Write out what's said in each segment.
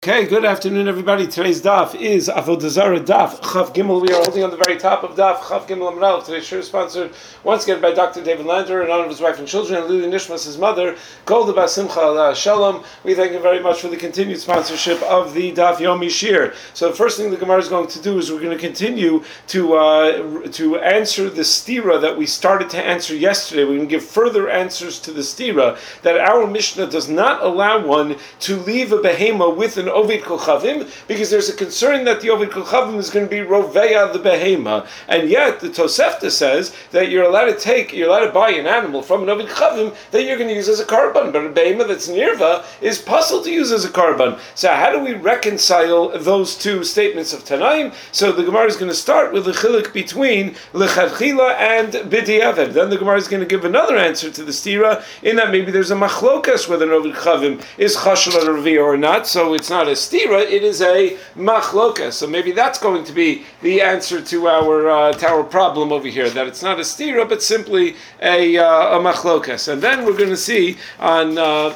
Okay, good afternoon, everybody. Today's daf is Avodah Zarah daf Chav Gimel. We are holding on the very top of daf Chav Gimel Amral. Today's show is sponsored once again by Dr. David Lander in honor of his wife and children, and Lili Nishmas, his mother, Golda Bas Simcha Ala Shalom. We thank him very much for the continued sponsorship of the Daf Yomi Shir. So the first thing the Gemara is going to do is we're going to continue to answer the stira that we started to answer yesterday. We're going to give further answers to the stira that our Mishnah does not allow one to leave a behema with an Ovid Kochavim, because there's a concern that the Ovid Kochavim is going to be Roveya the behema, and yet the Tosefta says that you're allowed to buy an animal from an Ovid Kochavim that you're going to use as a karban, but a behema that's nirva is possible to use as a karban. So how do we reconcile those two statements of Tanaim? So the Gemara is going to start with the chilik between Lechatchila and B'diavad. Then the Gemara is going to give another answer to the stira, in that maybe there's a machlokas whether an Ovid Kochavim is chashul on a Revi'ah or not, so it's not a stira, it is a machlokas. So maybe that's going to be the answer to our problem over here, that it's not a stira, but simply a machlokas. And then we're going to see on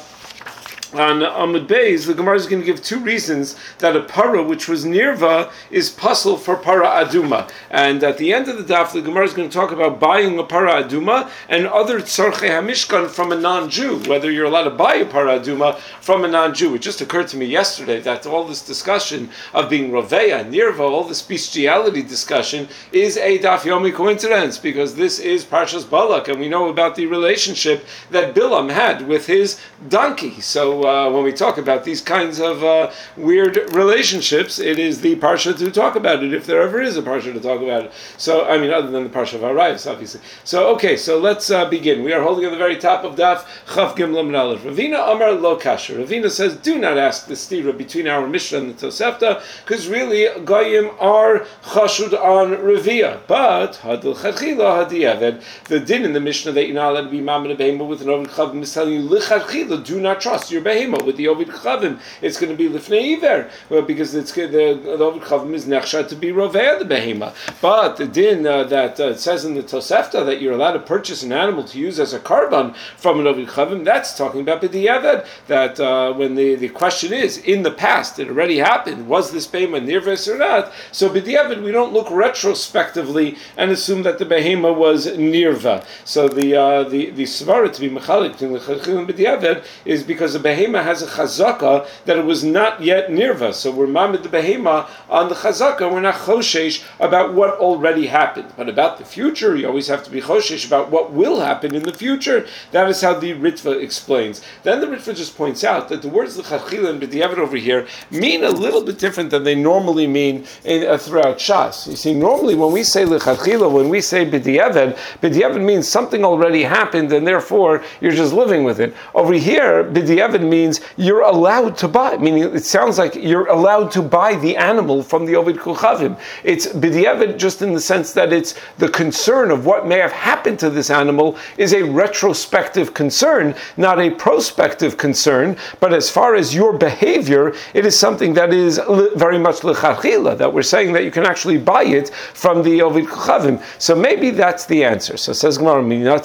Amud Beis, the Gemara is going to give two reasons that a para which was nirva is puzzle for para aduma. And at the end of the daf, the Gemara is going to talk about buying a para aduma and other tzarchei hamishkan from a non-Jew, whether you're allowed to buy a para aduma from a non-Jew. It just occurred to me yesterday that all this discussion of being roveya, nirva, all this bestiality discussion is a daf yomi coincidence, because this is Parshas Balak, and we know about the relationship that Bilam had with his donkey. So when we talk about these kinds of weird relationships, it is the parsha to talk about it, if there ever is a parsha to talk about it. So, I mean, other than the parsha of Arayos, obviously. So, okay, so let's begin. We are holding at the very top of daf Chav Gimel Amud Aleph. Ravina Amar Lo Kasher. Ravina says, do not ask the stira between our Mishnah and the Tosefta, because really Goyim are chashud on Revi'ah. But Hadil Chadchila Hadiyaved, the din in the Mishnah that you're not allowed to be mamad behema with an Ovid Kochavim is telling you L'chadchila, do not trust your behema with the Ovid Kochavim. It's going to be Lifnei Iver, because the Ovid Kochavim is nechsha to be Roveya the behema. But the din that it says in the Tosefta that you're allowed to purchase an animal to use as a karban from an Ovid Kochavim, that's talking about B'diavad, that when the question is, in the past, it already happened, was this behema nirvis or not? So B'diavad, we don't look retrospectively and assume that the behema was nirva. So the svara to be mechalik between the Chadchil and B'diavad is because the behema has a chazaka that it was not yet nirva. So we're mamid the behema on the chazaka, we're not choshesh about what already happened. But about the future, you always have to be choshesh about what will happen in the future. That is how the Ritva explains. Then the Ritva just points out that the words l'chadchila and b'diavad over here mean a little bit different than they normally mean throughout Shas. You see, normally when we say l'chadchila, when we say b'diavad means something already happened and therefore you're just living with it. Over here, b'diavad means you're allowed to buy, meaning it sounds like you're allowed to buy the animal from the Ovid Kochavim. It's b'diavad just in the sense that it's the concern of what may have happened to this animal is a retrospective concern, not a prospective concern. But as far as your behavior, it is something that is very much l'chadchila, that we're saying that you can actually buy it from the Ovid Kochavim. So maybe that's the answer. So it says Gemara,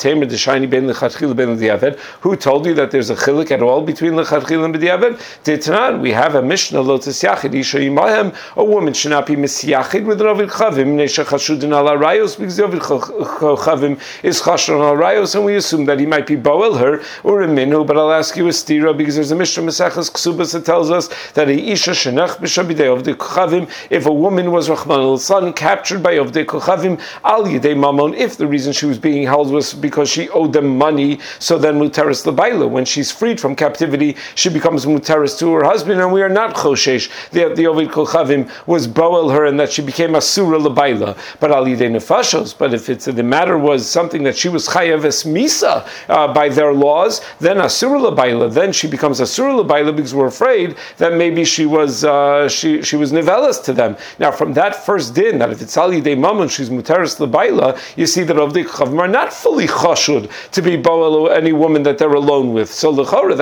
who told you that there's a chilik at all between l'chadchila and b'diavad? Titnan, we have a Mishnah, Lotus Yachid, Isha Imahem, a woman should not be misyachid with an Ovid Kochavim, Nesha Chashudin al Arayos, because the Ovid Kochavim is Chashudin al Arayos, and we assume that he might be Boel her, or a Minu, but I'll ask you a stira, because there's a Mishnah Mesachas Ksubas that tells us that a Isha Shenach B'Shabidei Ovdei Kochavim, if a woman was Rahman al-San, captured by Ovdei Kochavim, Al Yidei Mamon, if the reason she was being held was because she owed them money, so then Muteris L'Baila, when she's freed from captivity, she becomes Muteris to her husband, and we are not Choshesh that the Ovid Kochavim was Boel her and that she became Asura L'Baila. But Al Yidei Nefashos, but if the matter was something that she was Chayav Es Misa by their laws, then Asura L'Baila, then she becomes Asura L'Baila because we're afraid that maybe she was Nivelas to them. Now from that first din, that if it's Al Yidei Mammon, she's Muteris L'Baila, you see that Ovdei Kochavim are not fully Chashud to be Boel any woman that they're alone with. So L'Chora, that's a kasha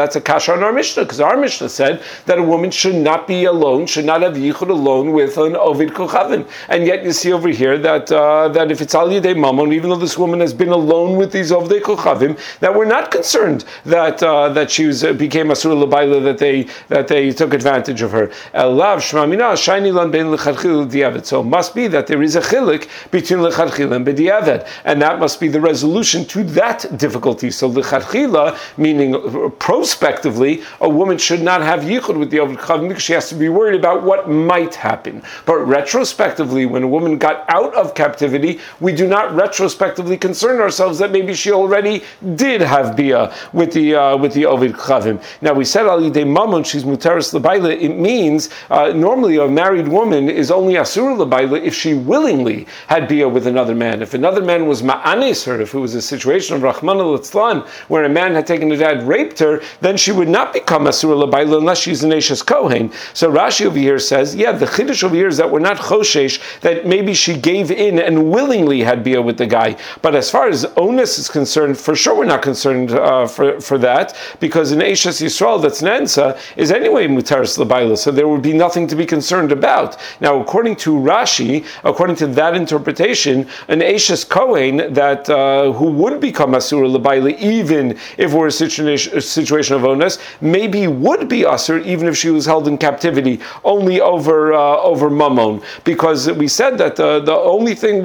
kasha on our Mishnah, because our Mishnah said that a woman should not be alone, should not have yichud alone with an ovid kochavim. And yet you see over here that if it's al yedei mamon, even though this woman has been alone with these ovdei kochavim, that we're not concerned that she became asur l'bayla, that they took advantage of her. Elav shmamina shayni lan ben lechatchila b'diavad. So it must be that there is a chilik between lechatchila and b'diavad, and that must be the resolution to that difficulty. So lechatchila, meaning prospectively, a woman should not have yichud with the oved kochavim because she has to be worried about what might happen. But retrospectively, when a woman got out of captivity, we do not retrospectively concern ourselves that maybe she already did have bia with the ovid kochavim. Now we said al yidei mamon she's muteris l'bayla. It means normally a married woman is only asur l'bayla if she willingly had bia with another man. If another man was ma'anes her, if it was a situation of Rahman al-Itzlan where a man had taken her dad, raped her, then she would not become asur l'bayla unless she's an Eishes Kohen. So Rashi over here says, the chiddush over here is that we're not choshesh that maybe she gave in and willingly had bia with the guy. But as far as onus is concerned, for sure we're not concerned for that, because an Eishes Yisrael that's Nansa is anyway muteris l'bayla, so there would be nothing to be concerned about. Now, according to Rashi, according to that interpretation, an Eishes Kohen that who would become asur l'bayla even if we're a situation of onus, maybe would be asur even if she was held in captivity only over mammon, because we said that the only thing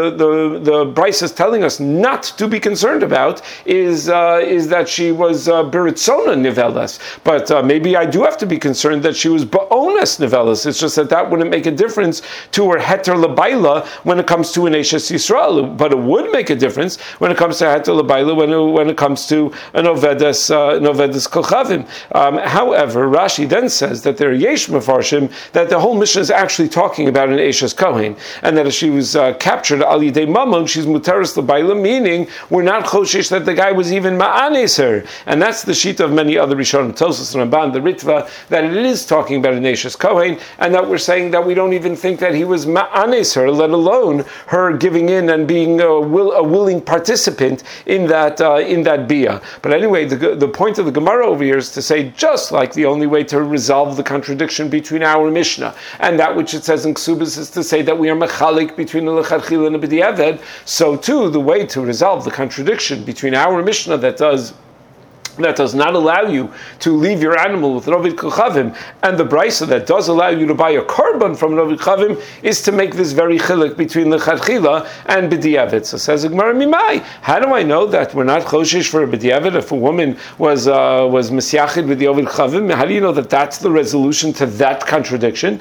the Bryce is telling us not to be concerned about is that she was beritzona nivelas, but maybe I do have to be concerned that she was ba'onas nivelas. It's just that wouldn't make a difference to her heter l'bayla when it comes to an Eishes Yisrael, but it would make a difference when it comes to heter l'bayla when it comes to an ovedes kochavim. However, Rashi then says that there are yesh mefarshim that the whole Mishnah is actually talking about an Eishes Kohen, and that if she was captured al yidei mamon, she's muteris l'bayla, meaning we're not choshesh that the guy was even ma'anes her, and that's the sheet of many other Rishonim, Tosfos, Ramban, the Ritva, that it is talking about an Eishes Kohen, and that we're saying that we don't even think that he was ma'anes her, let alone her giving in and being a willing participant in that bia. But anyway, the point of the Gemara over here is to say, just like the only way to resolve the contradiction between our Mishnah and that which it says in Ksubas is to say that we are mechalik between the lechatchila and the b'diavad, so too the way to resolve the contradiction between our Mishnah that does not allow you to leave your animal with an ovid kochavim, and the brisa that does allow you to buy a korban from an ovid kochavim, is to make this very chilik between the lechatchila and b'diavad. So says Gemara Mimai, how do I know that we're not choshesh for a b'diavad if a woman was misyachid with the ovid kochavim? How do you know that that's the resolution to that contradiction?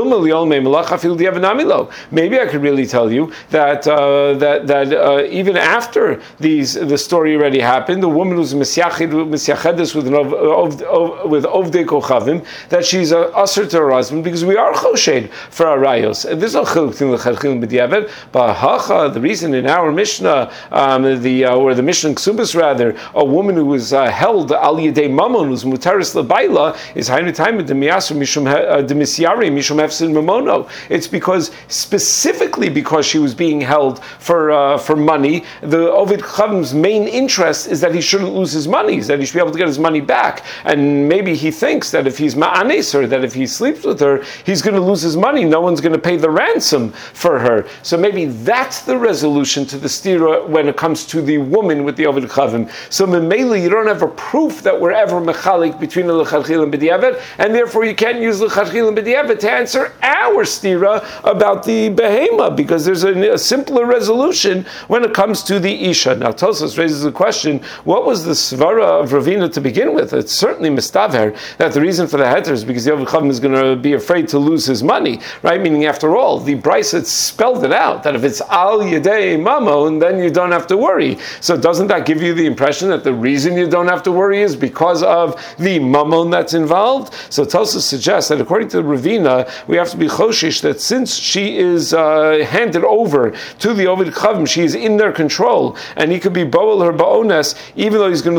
Maybe I could really tell you that even after the story already happened, the woman was misyachid misyachedes with ovdei kochavim, that she's asur to her husband because we are choshed for our rayos. And there's no chiluk between lechatchila and b'diavad. But hacha, the reason in our Mishnah, or the Mishnah in Ksubas rather, a woman who was held al yedei mamon, who's muteris l'bayla, is hainu time demiyasu mishum demisyari mishum hefsid mamono. It's specifically because she was being held for money. The ovid kochavim's main interest is that he shouldn't lose his money, that he should be able to get his money back. And maybe he thinks that if he's ma'anes her, that if he sleeps with her, he's going to lose his money. No one's going to pay the ransom for her. So maybe that's the resolution to the stira when it comes to the woman with the ovid kochavim. So memela, you don't have a proof that we're ever mechalik between the lechatchila and b'diavad, and therefore you can't use lechatchila and b'diavad to answer our stira about the behema, because there's a simpler resolution when it comes to the isha. Now Tosfos raises the question, what was the svara of Ravina to begin with? It's certainly mistaver that the reason for the heter is because the Ovid Chacham is going to be afraid to lose his money, right? Meaning, after all, the Brisa spelled it out that if it's al yedei mamon, then you don't have to worry. So doesn't that give you the impression that the reason you don't have to worry is because of the mamon that's involved? So Tosfos suggests that according to Ravina, we have to be choshish that since she is handed over to the Ovid Chacham, she is in their control, and he could be boel her ba'ones, even though he's going to lose his money.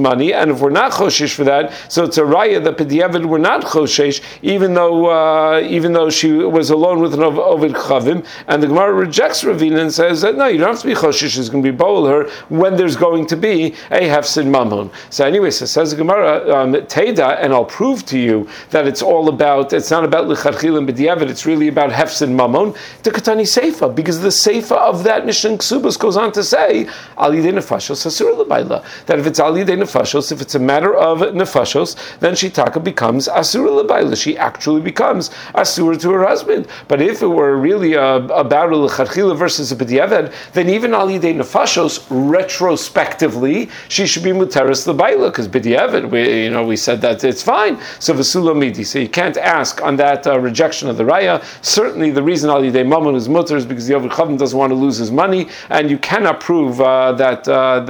money, and if we're not choshesh for that, so it's a raya that b'diavad we're not choshesh, even though she was alone with an ovid chavim, and the Gemara rejects Ravina and says that no, you don't have to be choshesh. It's going to be boel her when there's going to be a hefsid mamon. So anyway, so says the Gemara Teda, and I'll prove to you that it's not about licharchil and b'diavad. It's really about hefsid mamon. To katani seifa, because the seifa of that Mishnah Ksubas goes on to say al yidei nefashos asur l'bayla, that if it's al yidei nefashos, if it's a matter of nefashos, then shitaka becomes asur l'bayla. She actually becomes asur to her husband. But if it were really about a lecharchila versus a b'diavad, then even al yidei nefashos, retrospectively, she should be muteris l'bayla, because b'diavad, we said that it's fine. So v'sula midi. So you can't ask on that rejection of the raya. Certainly, the reason al yidei mamon is muter is because the Ovid Chavim doesn't want to lose his money, and you cannot prove that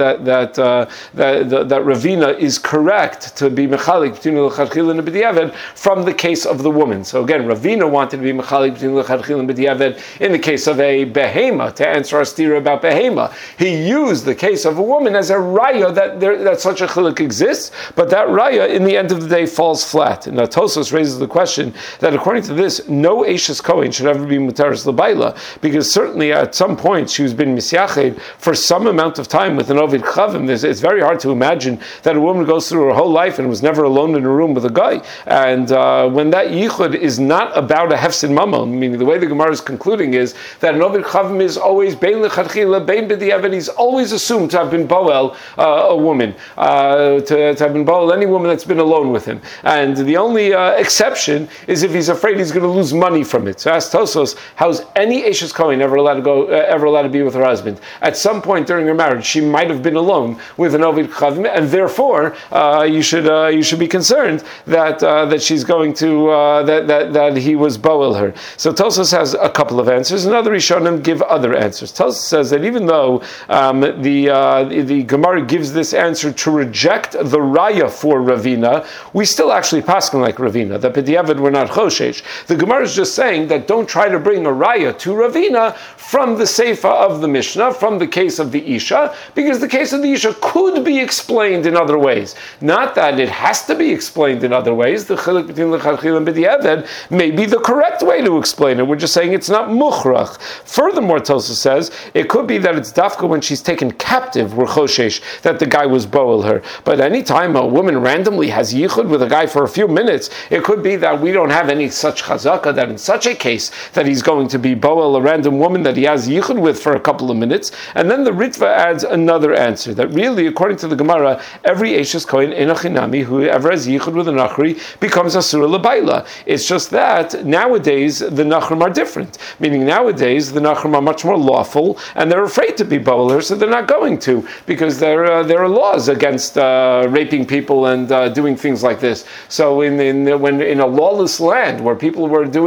Ravina is correct to be mechalik between lecharchila and b'diavad from the case of the woman. So again, Ravina wanted to be mechalik between lecharchila and b'diavad in the case of a behema, to answer our stira about behema. He used the case of a woman as a raya that such a chiluk exists, but that raya in the end of the day falls flat. And Tosos raises the question that according to this, no Eishes Kohen should ever be muteris l'bayla, because certainly at some point she's been misyached for some amount of time with an ovid chavim. It's very hard to imagine that a woman goes through her whole life and was never alone in a room with a guy. And when that yichud is not about a hefsid mamon, meaning the way the Gemara is concluding is that an ovid chavim is always bein lecharchila, bein b'diavad, he's always assumed to have been boel a woman, to have been boel any woman that's been alone with him. And the only exception is if he's afraid he's going to lose money from it. So ask Tosos, how's any Eishes Kohen ever allowed to be with her husband? At some point during her marriage, she might have been alone with an ovid chavim, and therefore you should be concerned that she's going to that he was boel her. So Tosos has a couple of answers, and other Rishonim give other answers. Tosos says that even though the Gemara gives this answer to reject the raya for Ravina, we still actually paskin like Ravina, that b'diavad we're not choshesh. The Gemara is just saying that don't try to bring a raya to Ravina from the seifa of the Mishnah, from the case of the Isha, because the case of the Isha could be explained in other ways. Not that it has to be explained in other ways. The chiluk between lecharchil and b'diavad may be the correct way to explain it. We're just saying it's not mukhrach. Furthermore, Tosa says, it could be that it's dafka when she's taken captive, we're choshesh, that the guy was boel her. But any time a woman randomly has yichud with a guy for a few minutes, it could be that we don't have any such chazaka that in such a case that he's going to be boel a random woman that he has yichud with for a couple of minutes. And then the Ritva adds another answer, that really, according to the Gemara, every Eishes Kohen enochinami, whoever has yichud with a nachri, becomes asura l'bayla. It's just that nowadays the nachrim are different, meaning nowadays the nachrim are much more lawful, and they're afraid to be boel her, so they're not going to, because there are laws against raping people and doing things like this. So when in a lawless land where people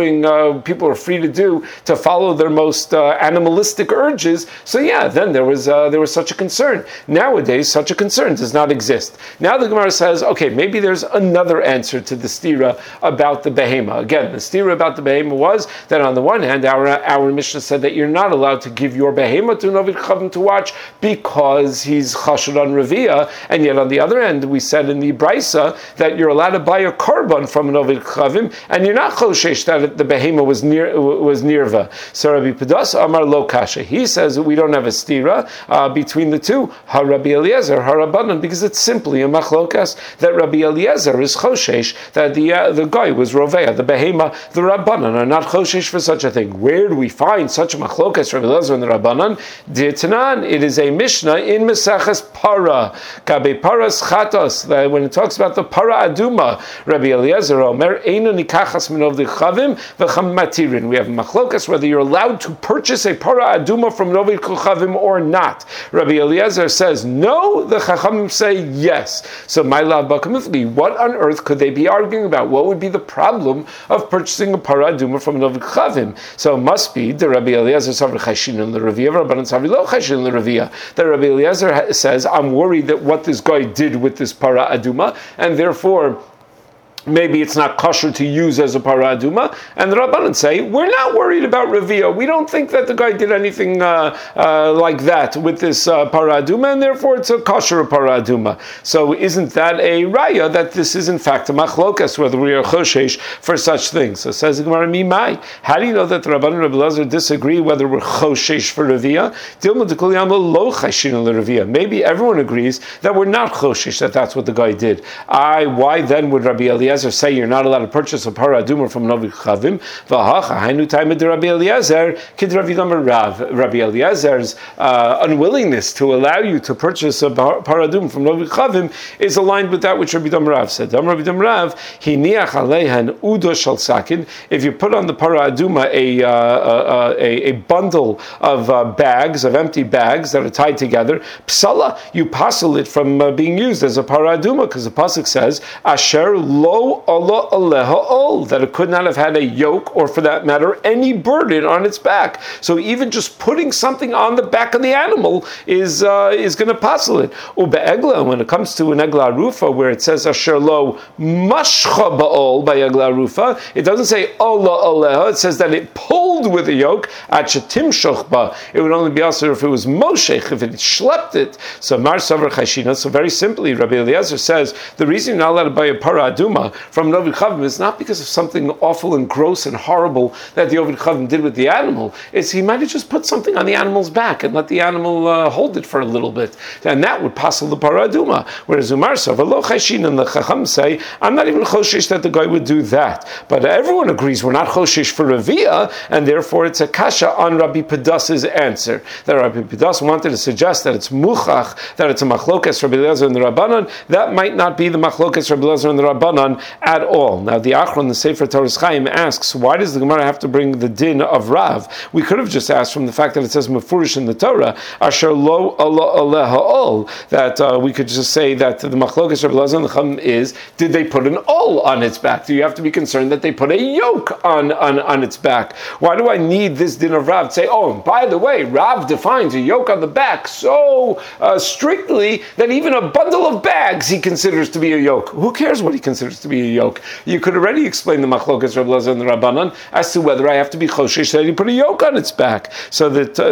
are free to follow their most animalistic urges, so yeah, then there was such a concern. Nowadays, such a concern does not exist. Now the Gemara says, okay, maybe there's another answer to the stira about the behema. Again, the stira about the behema was that on the one hand, our Mishnah said that you're not allowed to give your behema to an ovid chavim to watch because he's chashud on revia, and yet on the other end, we said in the Brisa that you're allowed to buy a korban from an ovid chavim, and you're not choshesh that the behema was nirva. So Rabbi Pedas Amar Lo Kasha, he says that we don't have a stira between the two, Rabbi Eliezer, Harabanan, because it's simply a machlokas that Rabbi Eliezer is choshesh that the guy was roveya, the behema, the Rabbanan are not choshesh for such a thing. Where do we find such a machlokas, Rabbi Eliezer and the Rabbanan? D'Tanan, it is a Mishnah in Meseches Para, Kabe Paras Chatos, that when it talks about the Para Aduma, Rabbi Eliezer Omer, Einu Nikachas Minov the Chavim, V'cham Matirin. We have machlokas whether you're allowed to purchase a Para Aduma from Novid Chavim or not. Rabbi Eliezer says no, the Chachamim say yes. So my lav bakamifli, what on earth could they be arguing about? What would be the problem of purchasing a Para Aduma from Novid Chavim? So it must be the Rabbi Eliezer Savri Chashin and the Ravia, Rabbanan Savri Lo Chashin and the Ravia. The Rabbi Eliezer says, I'm worried that what this guy did with this Para Aduma, and therefore maybe it's not kosher to use as a para aduma, and the Rabbanan say, we're not worried about Revia. We don't think that the guy did anything like that with this para aduma, and therefore it's a kosher para aduma. So isn't that a raya that this is in fact a machlokas, whether we are choshesh for such things? So says the Gemara, Mimai. How do you know that the Rabbanan and Rabbi Elazar disagree whether we're choshesh for Revia? Maybe everyone agrees that we're not choshesh, that's what the guy did. Why then would Rabbi Eliezer say you're not allowed to purchase a para aduma from Novi Chavim? Rabbi Eliezer's unwillingness to allow you to purchase a para aduma from Novi Chavim is aligned with that which Rabbi Dam Rav said. Rabbi Dam Rav, if you put on the para aduma a bundle of bags, of empty bags that are tied together, psala, you passel it from being used as a para aduma, because the pasuk says, Asher lo Allah aleha ol, that it could not have had a yoke, or for that matter, any burden on its back. So even just putting something on the back of the animal is going to passel it. Ube'egla, when it comes to an egla rufa, where it says Asher lo mashcha ba'ol by egla rufa, it doesn't say Allah aleha, it says that it pulled with a yoke. At shetim shochba, it would only be also if it was moshech, if it schlepped it. So mar savar chashina. So very simply, Rabbi Eliezer says the reason you're not allowed to buy a para aduma from an Ovid Chavim is not because of something awful and gross and horrible that the Ovid Chavim did with the animal. It's he might have just put something on the animal's back and let the animal hold it for a little bit, and that would passel the para aduma. Whereas Umar Savalo Chashin and the Chacham say, I'm not even choshesh that the guy would do that. But everyone agrees we're not choshesh for Revia, and therefore it's a kasha on Rabbi Pedas's answer. That Rabbi Pedas wanted to suggest that it's muchach, that it's a machlokas Rabbi Eliezer and the Rabbanan. That might not be the machlokas Rabbi Eliezer and the Rabbanan at all. Now the Achron, the Sefer Torah Chaim, asks, why does the Gemara have to bring the din of Rav? We could have just asked from the fact that it says mefurish in the Torah, Asher lo Allah aleha ol, that we could just say that the machlokas Rabbi Eliezer and the Chacham is, did they put an ol on its back? Do you have to be concerned that they put a yoke on its back? Why do I need this din of Rav to say, oh, and by the way, Rav defines a yoke on the back so strictly that even a bundle of bags he considers to be a yoke. Who cares what he considers to be a yoke? You could already explain the machlokas Rabbi Eliezer and the Rabbanan as to whether I have to be choshesh that he put a yoke on its back. So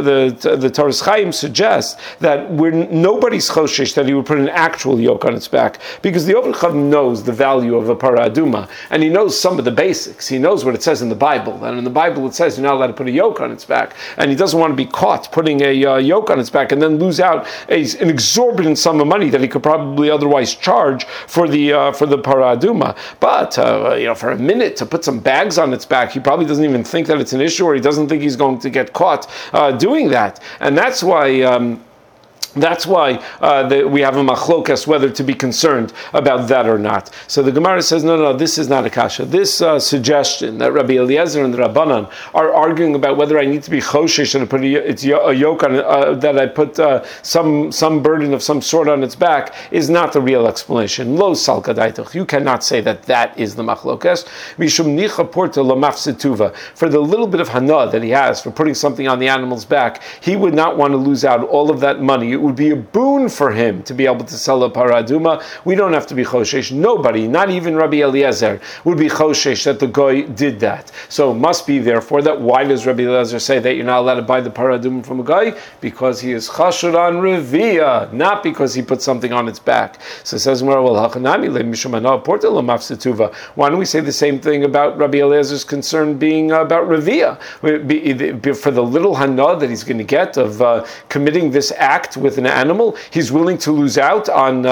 the Torah Chaim suggests that nobody's choshesh that he would put an actual yoke on its back, because the Ovid Chav knows the value of a para aduma, and he knows some of the basics. He knows what it says in the Bible, and in the Bible it says you're not allowed to put a yoke on its back, and he doesn't want to be caught putting a yoke on its back and then lose out an exorbitant sum of money that he could probably otherwise charge for the para aduma. But for a minute to put some bags on its back, he probably doesn't even think that it's an issue, or he doesn't think he's going to get caught doing that, and that's why. We have a machlokas whether to be concerned about that or not. So the Gemara says, no, this is not a kasha. This suggestion that Rabbi Eliezer and the Rabbanan are arguing about whether I need to be choshesh and put a yoke on that I put some burden of some sort on its back is not the real explanation. Lo salka daitoch. You cannot say that is the machlokas. Mishum nicha porta lamafsetuva. For the little bit of hana that he has for putting something on the animal's back, he would not want to lose out all of that money. It would be a boon for him to be able to sell a para aduma. We don't have to be choshesh. Nobody, not even Rabbi Eliezer, would be choshesh that the goy did that. So it must be therefore that why does Rabbi Eliezer say that you're not allowed to buy the para aduma from a guy? Because he is chashur on revia, not because he put something on its back. So it says, why don't we say the same thing about Rabbi Eliezer's concern being about revia? For the little hana that he's going to get of committing this act with an animal, he's willing to lose out on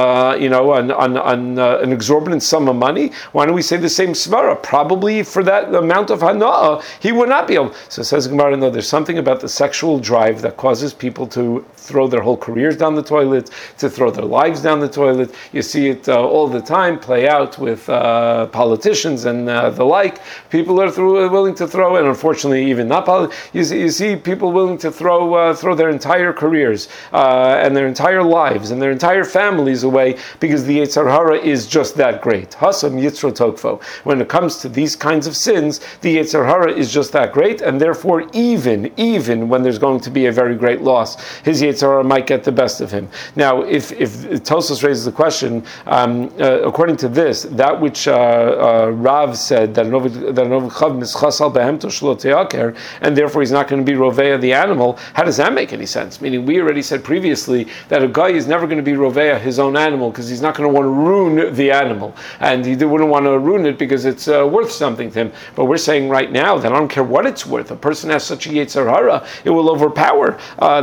an exorbitant sum of money. Why don't we say the same svara? Probably for that amount of hana'ah, he would not be able. So it says Gemara, no, there's something about the sexual drive that causes people to throw their whole careers down the toilet, to throw their lives down the toilet. You see it all the time play out with politicians and the like. People are willing to throw, and unfortunately even not you see people willing to throw their entire careers their entire lives and their entire families away because the Yetzer Hara is just that great. Hasam Yitzro Tokfo. When it comes to these kinds of sins, the Yetzer Hara is just that great, and therefore even when there's going to be a very great loss, his Yetzer Hara might get the best of him. Now, if Tosfos raises the question, according to this, that which Rav said that an Ovid Chav is chasal behemto shelo te'aker, and therefore he's not going to be roveya the animal, how does that make any sense? Meaning, we already said previously that a guy is never going to be roveya his own animal because he's not going to want to ruin the animal, and he wouldn't want to ruin it because it's worth something to him. But we're saying right now that I don't care what it's worth. A person has such a Yetzer Hara, it will overpower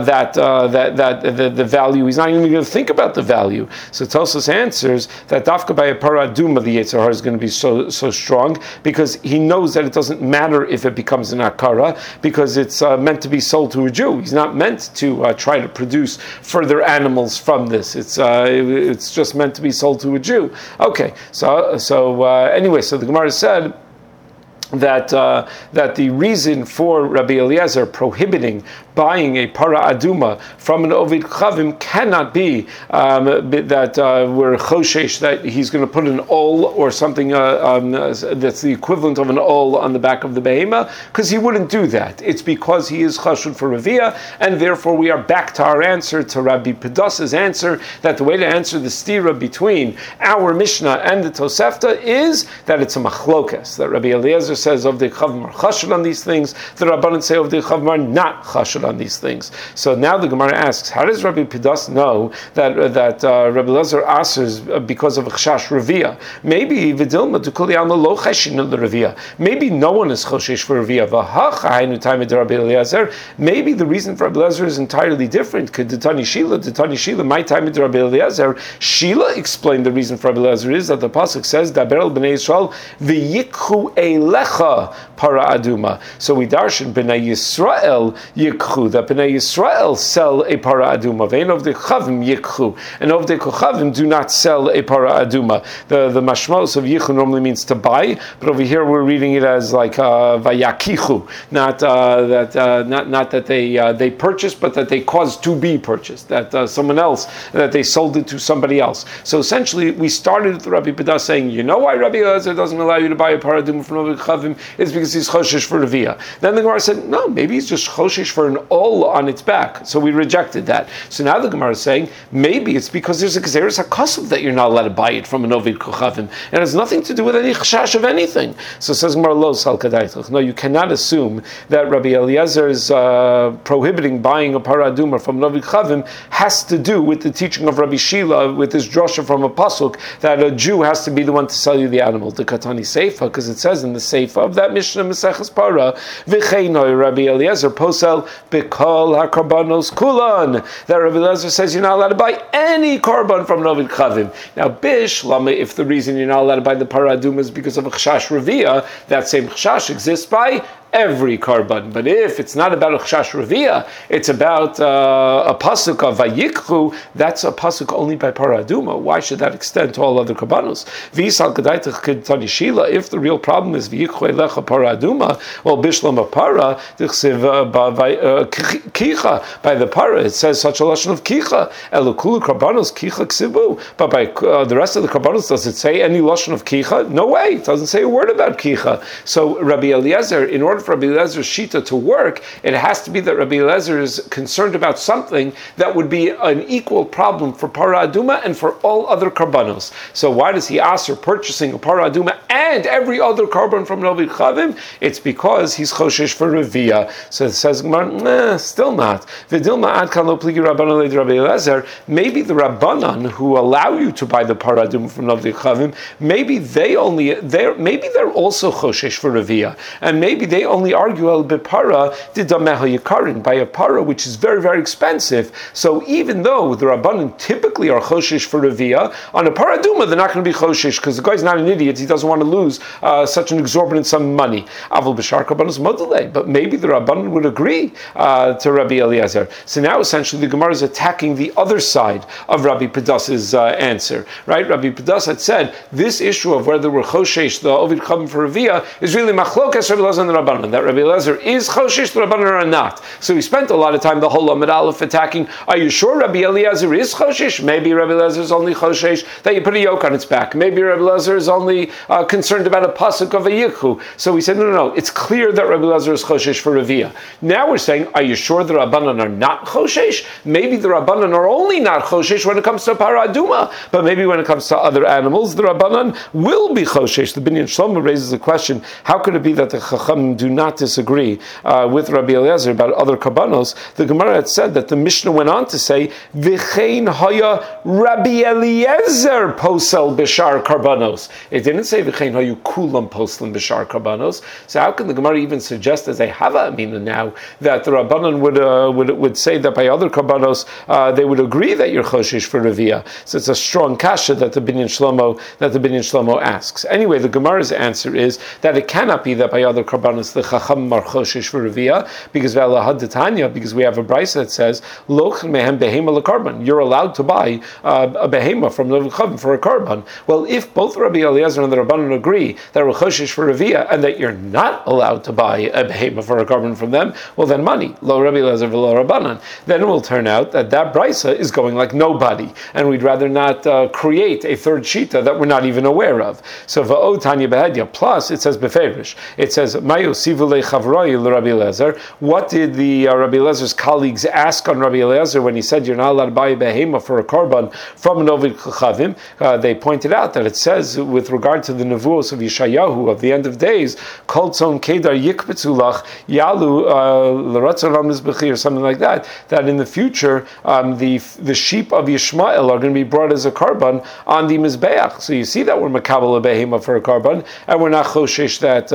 the value. He's not even going to think about the value. So Tosfos answers that dafka by a para aduma, the Yetzer Hara is going to be so strong because he knows that it doesn't matter if it becomes an akara because it's meant to be sold to a Jew. He's not meant to try to produce further animals from this. It's just meant to be sold to a Jew. Okay, so anyway, so the Gemara said that the reason for Rabbi Eliezer prohibiting buying a para aduma from an ovid chavim cannot be that we're choshesh that he's going to put an ol or something that's the equivalent of an ol on the back of the behema, because he wouldn't do that. It's because he is chashud for Ravia, and therefore we are back to our answer, to Rabbi Pedas's answer, that the way to answer the stira between our Mishnah and the Tosefta is that it's a machlokas, that Rabbi Eliezer says of the chavim are chashud on these things, the Rabbanan say of the chavim are not chashud on these things. So now the Gemara asks, how does Rabbi Pedas know that Rabbi Eliezer answers because of chashash Ravia? Maybe v'dilma dukuli alma lo chashin the Ravia. Maybe no one is choshesh for Ravia. V'hachainu time of Rabbi Eliezer. Maybe the reason for Rabbi Eliezer is entirely different. Could Detani Shila, my time of Rabbi Eliezer. Shila explained the reason for Rabbi Eliezer is that the pasuk says Daber el bnei Yisrael v'yikhu eilecha para aduma. So we darshan bnei Yisrael yikhu, that bnei Yisrael sell a para aduma. Vein of the chavim yikhu, and of the chavim do not sell a para aduma. The mashmos of yikhu normally means to buy, but over here we're reading it as like vayakichu, not that they purchased, but that they caused to be purchased. That someone else, that they sold it to somebody else. So essentially, we started with Rabbi Pedas saying, you know why Rabbi Eliezer doesn't allow you to buy a para aduma from Ovid Chavim? It's because he's choshesh for Ravia. Then the Gemara said, no, maybe he's just choshesh for an ol on its back. So we rejected that. So now the Gemara is saying, maybe it's because there's a gezeres hakasuv that you're not allowed to buy it from an Ovid Chavim. It has nothing to do with any chashash of anything. So says Gemara lo sal kadaitach. No, you cannot assume that Rabbi Eliezer's prohibiting buying a para aduma from an Ovid Chavim has to do with the teaching of Rabbi Shila, with his drasha from a pasuk that a Jew has to be the one to sell you the animal. The Katani Seifa, because it says in the Seifa of that Mishnah Maseches Para, v'cheinoi Rabbi Eliezer posel b'kol hakarbanos kulan. That Rabbi Eliezer says you're not allowed to buy any korban from Ovid Chavim. Now, bish lama, if the reason you're not allowed to buy the para aduma is because of a chashash ravia, that same chashash exists by every korban. But if it's not about a chashash ravia, it's about a pasuk of vayikhu, that's a pasuk only by para aduma. Why should that extend to all other korbanos? V'yisal k'daitach k'tani shila. If the real problem is v'yikhu elecha para aduma, well, bishlam para tichsev kicha, by the para it says such a lashon of kicha. Elukulu korbanos kicha ksivu. But by the rest of the korbanos, does it say any lashon of kicha? No way. It doesn't say a word about kicha. So Rabbi Eliezer, in order for Rabbi Eliezer's shita to work, it has to be that Rabbi Eliezer is concerned about something that would be an equal problem for para aduma and for all other karbanos. So why does he ask for purchasing a para aduma and every other karban from Ovid Chavim? It's because he's choshesh for Ravia. So it says, still not. V'dilma ad kan lo pligi Rabbanan leid Rabbi Eliezer. Maybe the Rabbanan who allow you to buy the para aduma from Ovid Chavim, maybe they're also choshesh for Ravia, and maybe they only argue al bepara didameha yikarin, by a para which is very, very expensive. So even though the Rabbanan typically are choshesh for Ravia, on a para aduma they're not going to be choshesh because the guy's not an idiot. He doesn't want to lose such an exorbitant sum of money. Aval b'shar karbanos modele, but maybe the Rabbanan would agree to Rabbi Eliezer. So now essentially the Gemara is attacking the other side of Rabbi Pedas's answer. Right? Rabbi Pedas had said this issue of whether we're choshesh the Ovid Chavim for Ravia is really machlokas Rabbi Eliezer and the Rabbanan. Rabbanan, that Rabbi Eliezer is choshesh, the Rabbanan are not. So we spent a lot of time the whole Amud Aleph attacking, are you sure Rabbi Eliezer is choshesh? Maybe Rabbi Eliezer is only choshesh that you put a yoke on its back. Maybe Rabbi Eliezer is only concerned about a pasuk of a yikhu. So we said, no, it's clear that Rabbi Eliezer is choshesh for Ravia. Now we're saying, are you sure the Rabbanan are not choshesh? Maybe the Rabbanan are only not choshesh when it comes to para aduma, but maybe when it comes to other animals, the Rabbanan will be choshesh. The Binyan Shlomo raises the question, how could it be that the Chacham do not disagree with Rabbi Eliezer about other karbanos? The Gemara had said that the Mishnah went on to say, V'chein haya Rabbi Eliezer posel b'shar karbanos. It didn't say V'chein hayu kulam posel b'shar karbanos. So how can the Gemara even suggest as a hava amina now that the Rabbanan would say that by other karbanos they would agree that you're choshesh for Ravia? So it's a strong kasha that the Binyan Shlomo asks. Anyway, the Gemara's answer is that it cannot be that by other karbanos the chacham are choshesh for Ravia, because we have a brayso that says loch mehem behema lekarban. You're allowed to buy a behema from the chacham for a karban. Well, if both Rabbi Eliezer and the Rabbanan agree that we're choshesh for Ravia and that you're not allowed to buy a behema for a karban from them, well then money lo Rabbi Eliezer v'lo Rabbanan. Then it will turn out that brayso is going like nobody, and we'd rather not create a third shita that we're not even aware of. So va'od tanya behedya. Plus, it says beferish. It says mayu sivulei chavroi l'Rabbi Eliezer. What did the Rabbi Eliezer's colleagues ask on Rabbi Eliezer when he said you're not allowed to buy a behema for a korban from an ovid chachavim? They pointed out that it says with regard to the nevuos of Yeshayahu of the end of days, kol tzon kedar yikbetzulach yalu l'ratzon al-mizbechi, or something like that. That in the future the sheep of Yishmael are going to be brought as a karban on the mizbeach. So you see that we're makabel a behema for a karban, and we're not choshesh that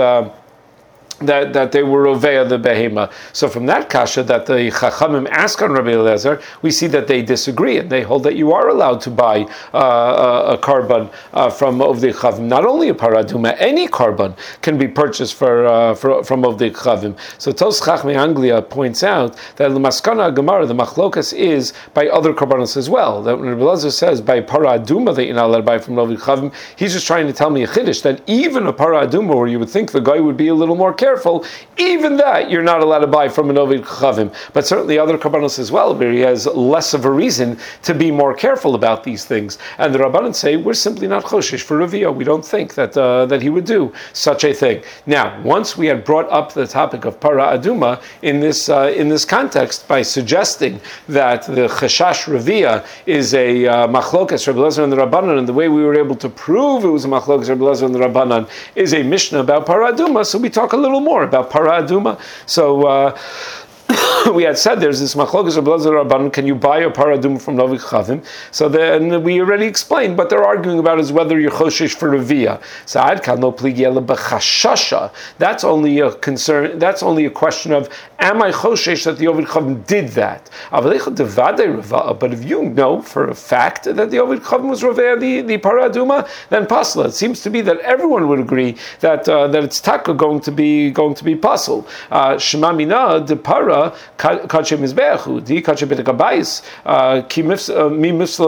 they were roveya the behema. So from that kasha that the chachamim ask on Rabbi Eliezer, we see that they disagree, and they hold that you are allowed to buy a karban from Ovdei Chavim. Not only a paraduma, any karban can be purchased from Ovdei Chavim. So Tos Chachmei Anglia points out that the Maskana Gemara, the machlokas is by other karbanos as well. That when Rabbi Eliezer says by paraduma that you're not allowed to buy from Ovdei Chavim, he's just trying to tell me a chiddush that even a paraduma where you would think the guy would be a little more careful, even that you're not allowed to buy from an Ovid Chavim. But certainly other Karbanos as well, where he has less of a reason to be more careful about these things. And the Rabbanan say, we're simply not choshesh for Ravia. We don't think that he would do such a thing. Now, once we had brought up the topic of Para Aduma in this context by suggesting that the Cheshash Ravia is a Machlokas Rabbi Eliezer and the Rabbanan, and the way we were able to prove it was a Machlokas Rabbi Eliezer and the Rabbanan is a Mishnah about Para Aduma, so we talk a little more about Para Aduma. So we had said there's this machlokas of Eliezer Rabbanan, can you buy a paradum from Novi Chavim? So then we already explained, but they're arguing about is whether you're choshesh for Ravia. So Ad Kan Lo Pligi Ela B'Chashasha. That's only a concern. That's only a question of am I choshesh that the Ovid Chavim did that? But if you know for a fact that the Ovid Chavim was Ravia the paraduma, then pasla. It seems to be that everyone would agree that it's taka going to be pasal. Shema Mina de para kache mizbeachu di kache betakabayis mi misla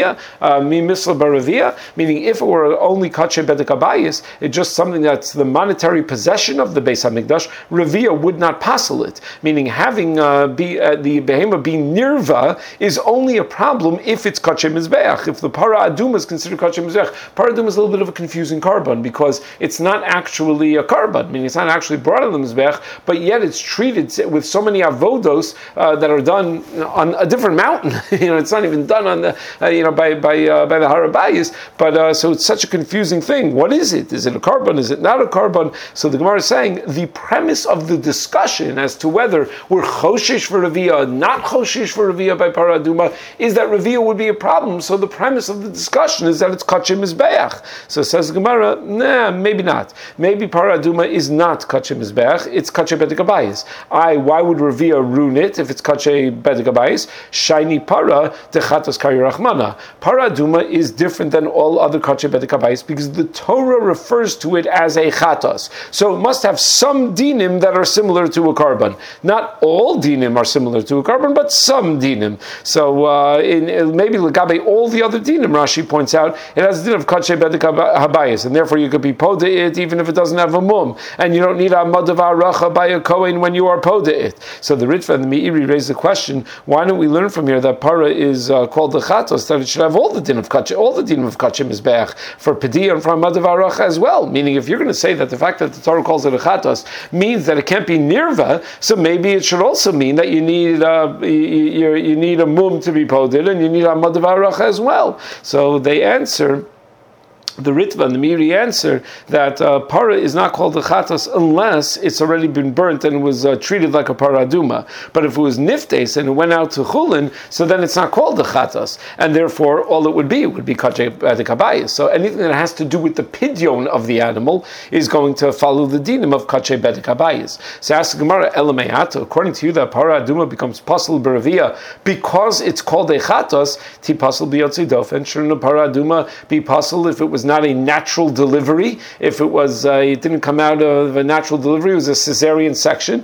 baravia, meaning if it were only kache betakabayis, it's just something that's the monetary possession of the Beis Hamikdash. Ravia would not passel it, meaning having the behema being nirva is only a problem if it's kache mizbeach. If the para aduma is considered kache mizbeach, para aduma is a little bit of a confusing karban because it's not actually a karban, meaning it's not actually brought on the mizbeach, but yet it's treated with so many avodos that are done on a different mountain. It's not even done on the by the Harabayis. But so it's such a confusing thing. What is it? Is it a karban? Is it not a karban? So the Gemara is saying the premise of the discussion as to whether we're choshesh for Ravia, not choshesh for Ravia by paraduma, is that Ravia would be a problem. So the premise of the discussion is that it's kache mizbeach. So says the Gemara, nah, maybe not. Maybe paraduma is not kache mizbeach. It's kache betikabayis. Why would Ravia runit if it's kache bedek habayis. Shiny para dechatos kayrachmana. Para aduma is different than all other kache bedek habayis because the Torah refers to it as a chatos. So it must have some dinim that are similar to a korban. Not all dinim are similar to a korban, but some dinim. So maybe legabe all the other dinim, Rashi points out, it has a din of kache bedek habayis, and therefore you could be poda it even if it doesn't have a mum, and you don't need a madav aracha by a kohen when you are poda it. So the Ritva and the Meiri raise the question: why don't we learn from here that para is called the chatos, that it should have all the din of kache, all the dinim of kache mizbeach for pedia and for madav aracha as well? Meaning, if you're going to say that the fact that the Torah calls it a chatos means that it can't be nirva, so maybe it should also mean that you need you need a mum to be poded and you need a madav aracha as well. So they answer. The Ritva and the Meiri answer that para is not called a chatos unless it's already been burnt and was treated like a para aduma. But if it was niftes and it went out to chulin, so then it's not called a chatos, and therefore all it would be kache bedek habayis. So anything that has to do with the pidyon of the animal is going to follow the dinim of kache bedek habayis. So ask the Gemara, elameyato, according to you, that para aduma becomes pasul beravia because it's called a chatos. Ti pasul biyotzi dofen. Shouldn't a para aduma be pasul if it was not a natural delivery? If it was, it didn't come out of a natural delivery, it was a cesarean section.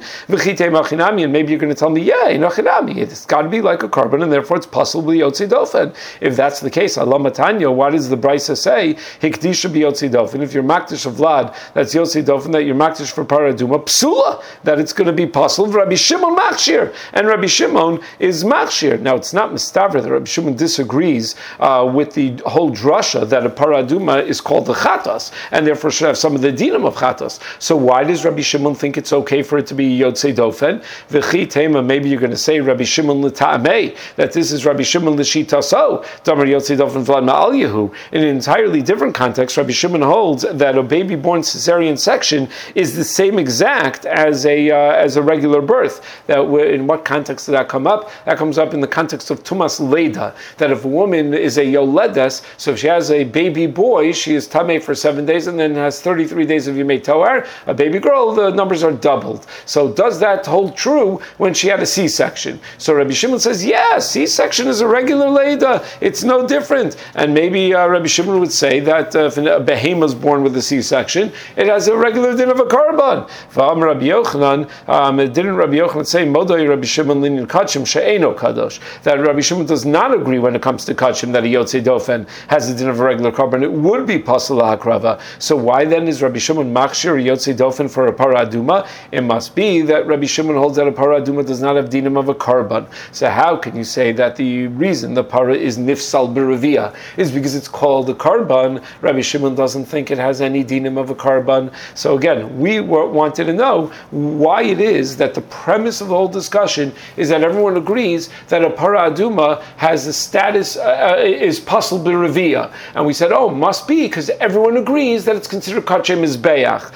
And maybe you're going to tell me, yeah, it's got to be like a korban, and therefore it's possibly yotzi dofen. If that's the case, Allah Matanya, why does the Brisa say hikdisha be yotzi dofen? If you're makdish of vlad, that's yotzi dofen, that you're makdish for paraduma, psula, that it's going to be possible. Rabbi Shimon machshir, and Rabbi Shimon is machshir. Now it's not mistavra that Rabbi Shimon disagrees with the whole drasha that a paraduma is called the chatas, and therefore should have some of the dinim of chatas. So why does Rabbi Shimon think it's okay for it to be yotzei dofen? V'chi tema, maybe you're going to say Rabbi Shimon l'ta'amei, that this is Rabbi Shimon l'shitaso, damar yotzei dofen v'lad ma'al yehu. In an entirely different context, Rabbi Shimon holds that a baby born cesarean section is the same exact as a regular birth. That in what context did that come up? That comes up in the context of tumas leda, that if a woman is a yoledes, so if she has a baby boy, she is tamei for 7 days and then has 33 days of yimei toar. A baby girl, the numbers are doubled. So does that hold true when she had a C-section? So Rabbi Shimon says, yeah, C-section is a regular leda. It's no different. And maybe Rabbi Shimon would say that if a behemoth is born with a C-section, it has a regular din of a korban. Rabbi Yochanan, didn't Rabbi Yochanan say, Modoi Rabbi Shimon linin kachim she'eno kadosh, that Rabbi Shimon does not agree when it comes to kachim that a yotzei dofen has the din of a regular korban? It would be pasul hakrava. So why then is Rabbi Shimon machshir yotzei dofen for a para aduma? It must be that Rabbi Shimon holds that a para aduma does not have dinim of a korban. So how can you say that the reason the para is nifsal beravia is because it's called a korban? Rabbi Shimon doesn't think it has any dinim of a korban. So again, we wanted to know why it is that the premise of the whole discussion is that everyone agrees that a para aduma has the status is pasul beravia, and we said, oh, must be because everyone agrees that it's considered kache mizbeach.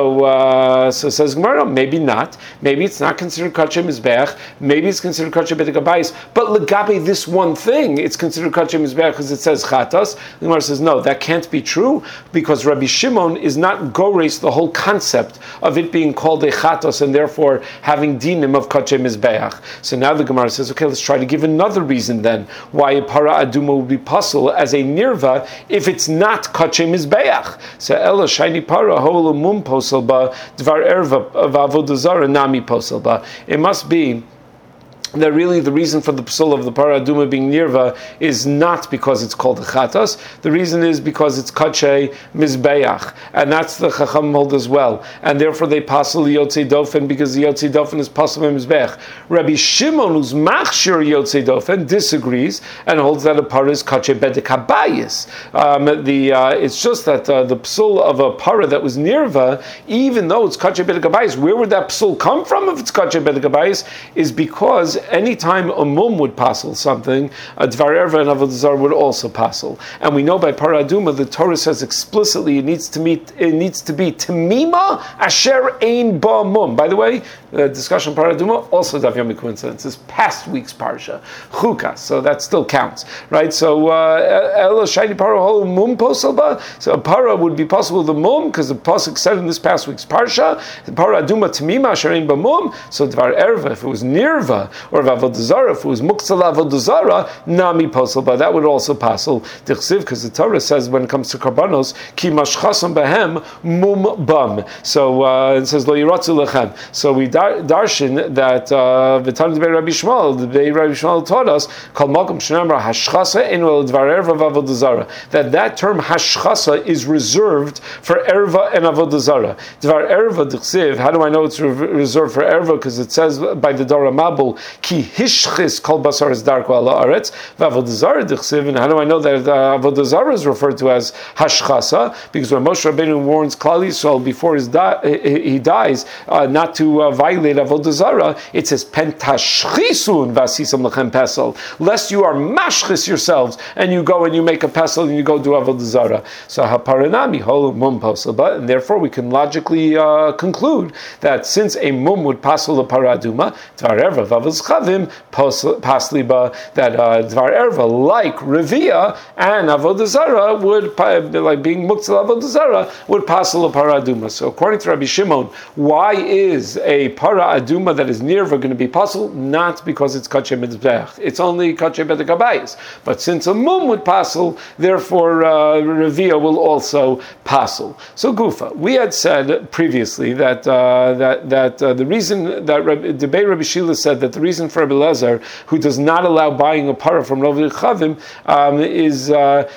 So says Gemara, maybe not. Maybe it's not considered kache mizbeach. Maybe it's considered kache bedek habayis. But legabe this one thing, it's considered kache mizbeach because it says chatas. The Gemara says no, that can't be true because Rabbi Shimon is not gores the whole concept of it being called a chatas and therefore having dinim of kache mizbeach. So now the Gemara says, okay, let's try to give another reason then why a para aduma would be pasul as a nirva if it's not kache mizbeach. So ela shiny para hol mum posel ba dvar erva of avodah zara nami posel ba. It must be that really the reason for the psul of the para aduma being nirva is not because it's called a chatas. The reason is because it's kache mizbeach, and that's the chacham hold as well. And therefore they pasul yotzei dofen because the yotzei dofen is pasul mizbeach. Rabbi Shimon, who's machshir yotzei dofen, disagrees and holds that a para is kache bedek habayis. It's just that the psul of a para that was nirva, even though it's kache bedek habayis, where would that psul come from if it's kache bedek habayis? Is because anytime a mum would passel something, a dvar erva and avodah zarah would also passel. And we know by para aduma, the Torah says explicitly it needs to be tamima asher ein ba mum. By the way, the discussion para aduma also Daf Yomi coincidence. It's past week's parsha chukas, so that still counts, right? So elo shayni para hol mum posel ba. So a para would be possible with the mum because the pasuk said in this past week's parsha, the para aduma tamima asher ein ba mum. So dvar erva, if it was nirva, or avodah zarah, if it was muktzal avodah zarah, nami posel ba. That would also passel dichsiv, because the Torah says when it comes to karbanos, ki mashchasam behem mum bam. So it says lo yiratzu lechem. So we darshan that v'tan debei Rabbi Shmuel, the Rabbi Shmuel taught us kol makom shenamra hashchasa enu el dvar erva v'avodah zarah, that term hashchasa is reserved for erva and avodah zarah. Dvar erva dichsiv. How do I know it's reserved for erva? Because it says by the Dora Mabul ki hishchis kol basar is dark ala aretz v'avodah zarah dichsiv. And how do I know that avodah zarah is referred to as hashchasa? Because when Moshe Rabbeinu warns Klal Yisrael before he dies not to violate avodah zarah, it says pentashchisun vasisam lechem pesel, lest you are mashchis yourselves and you go and you make a pesel and you go do avodah zarah. So haparanami hol mum posel, and therefore we can logically conclude that since a mum would pasel a paraduma, dvar erva vavos chavim pasliba, that dvar erva like revia and avodah zarah would, like being muktzal avodah zarah, would pasel a paraduma. So according to Rabbi Shimon, why is a paraduma that is nirva going to be pasel? Not because it's kachem mizbech, it's only kachem bedekabayis. But since a mum would pasel, therefore revia will also pasel. So gufa, we had said previously that the reason that Debei Rabbi Shila said that the reason for Rabbi Lezer, who does not allow buying a para from Novei Chavim, is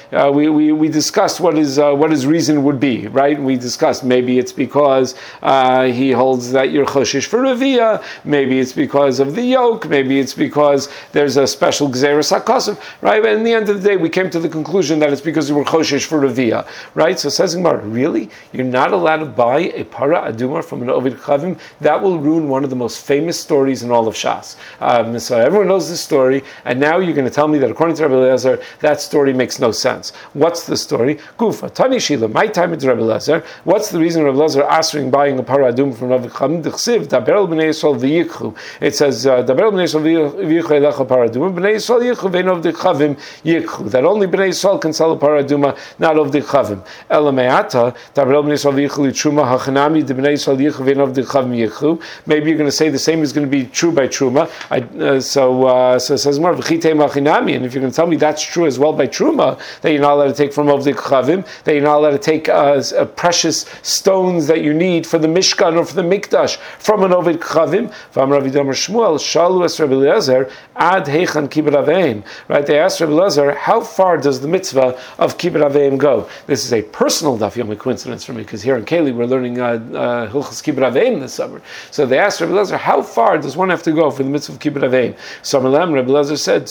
we discussed what his reason would be, right? We discussed maybe it's because he holds that you're choshish for revia, maybe it's because of the yoke, maybe it's because there's a special gzeres hakosov, right? But in the end of the day, we came to the conclusion that it's because you were choshish for revia, right? So says Gemara, really? You're not allowed to buy a para aduma from an Ovid Chavim? That will ruin one of the most famous stories in all of Shas. So everyone knows this story, and now you're going to tell me that according to Rabbi Eliezer, that story makes no sense. What's the story? Gufa, Tani Shila, my time is Rabbi Eliezer. What's the reason Rabbi Eliezer answering buying a para aduma from Ovid Chavim? D'chsiv, Daber el b'nei Yisrael v'yikchu. It says, Daber el b'nei Yisrael v'yikchu elecha para aduma, b'nei Yisrael yikchu, ve'en Ovid Chavim yikchu. That only b'nei Yisrael can sell a para aduma, not Ovid Chavim. Ela me'ata, Daber el b'nei Yisrael v'yikchu li'truma hachanami, de b'nei Yisrael yikchu, ve'en Ovid Chavim yikchu. Maybe you're going to say the same is going to be true by truma. So it says more v'chitei machinami, and if you're going to tell me that's true as well by truma, that you're not allowed to take from Ovdei Chavim, that you're not allowed to take precious stones that you need for the Mishkan or for the Mikdash from an Ovdei Chavim. V'amar Rav Damar Shmuel shalu es Rabbi Eliezer ad heichan kibbut aveim. Right? They asked Rabbi Eliezer, how far does the mitzvah of kibbut aveim go? This is a personal Daf Yomi coincidence for me, because here in Keli we're learning Hilchos kibbut aveim this summer. So they asked Rabbi Eliezer, how far does one have to go for the mitzvah of kibbut aveim? So Rabbi Eliezer said,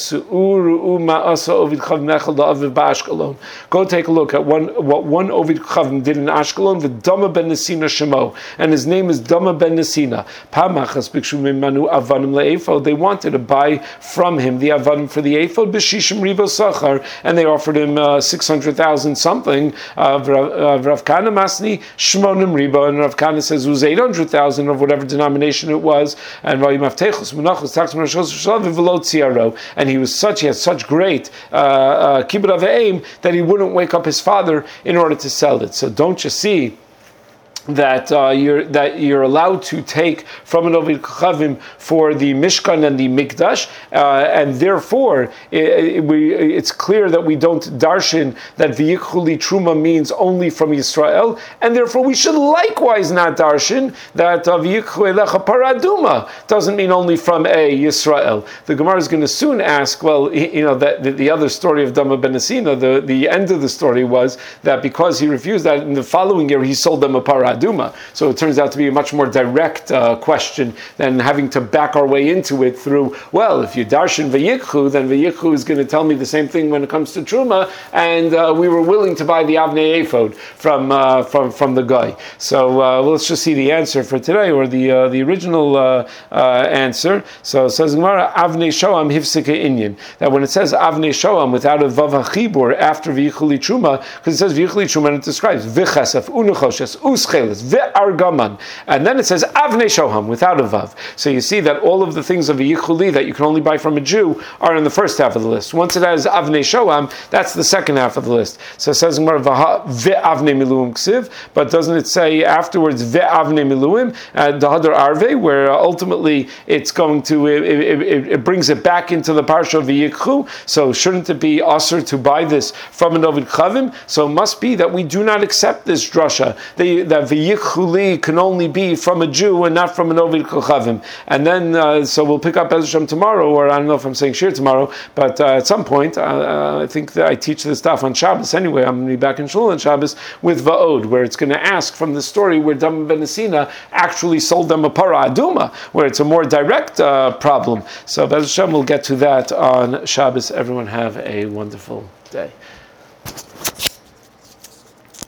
go take a look at what one Ovid Chavim did in Ashkelon, the Dama ben Nesina Shemo, and his name is Dama ben Nesina. They wanted to buy from him the avanim for the ephod b'shishim ribo sachar, and they offered him 600,000 something. Rav Kana masni shmonim ribo, and Rav Kana says it was 800,000 of whatever denomination it was, and he had such great kibbut aveim that he wouldn't wake up his father in order to sell it. So don't you see that you're allowed to take from an Ovid Chavim for the Mishkan and the Mikdash, and therefore it's clear that we don't darshan that v'yichuli truma means only from Yisrael, and therefore we should likewise not darshan that v'yichu elecha paraduma doesn't mean only from a Yisrael. The Gemara is going to soon ask, well, that the other story of Dama ben Nesina, the end of the story was that because he refused that, in the following year he sold them a paraduma. aduma. So it turns out to be a much more direct question than having to back our way into it through, well, if you darshan v'yikhu, then v'yikhu is going to tell me the same thing when it comes to truma, and we were willing to buy the avnei ephod from the guy. So let's just see the answer for today, or the original answer. So it says Gemara, avnei shoam hifsika inyan, that when it says avnei shoam without a vav hachibur after v'yichuli truma, because it says v'yichuli truma and it describes v'chesef, unechoshes, uscheles, ve'argaman, and then it says avnei shoam without a vav. So you see that all of the things of v'yichuli that you can only buy from a Jew are in the first half of the list. Once it has avnei shoam, that's the second half of the list. So it says Gemara ve'avnei miluim ksiv, but doesn't it say afterwards ve'avnei miluim dahadar arve, where ultimately it's going to it brings it back into the parsha of v'yikhu. So shouldn't it be usher to buy this from an Ovid Chavim? So it must be that we do not accept this drasha, that v'yichuli can only be from a Jew and not from an Ovid Chavim. And then, so we'll pick up Ezra tomorrow, or I don't know if I'm saying shir tomorrow, but at some point, I think that I teach this stuff on Shabbos anyway. I'm going to be back in Shul on Shabbos with Va'od, where it's going to ask from the story where Dam ben Asina actually sold them a para aduma, where it's a more direct problem. So Bez Hashem, we'll get to that on Shabbos. Everyone have a wonderful day.